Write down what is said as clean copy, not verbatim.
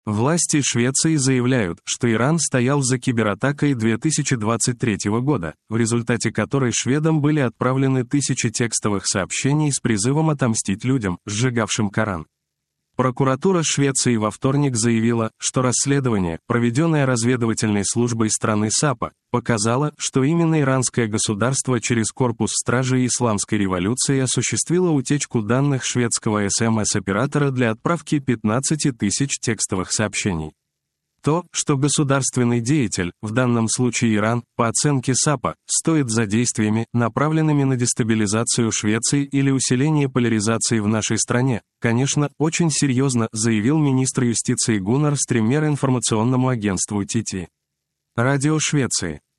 Власти Швеции заявляют, что Иран стоял за кибератакой 2023 года, в результате которой шведам были отправлены тысячи текстовых сообщений с призывом отомстить людям, сжигавшим Коран. Прокуратура Швеции во вторник заявила, что расследование, проведенное разведывательной службой страны САПа, показало, что именно иранское государство через корпус стражей Исламской революции осуществило утечку данных шведского СМС-оператора для отправки 15 тысяч текстовых сообщений. То, что государственный деятель, в данном случае Иран, по оценке САПа, стоит за действиями, направленными на дестабилизацию Швеции или усиление поляризации в нашей стране, конечно, очень серьезно, заявил министр юстиции Гуннар Стремер информационному агентству ТТ. Радио Швеции.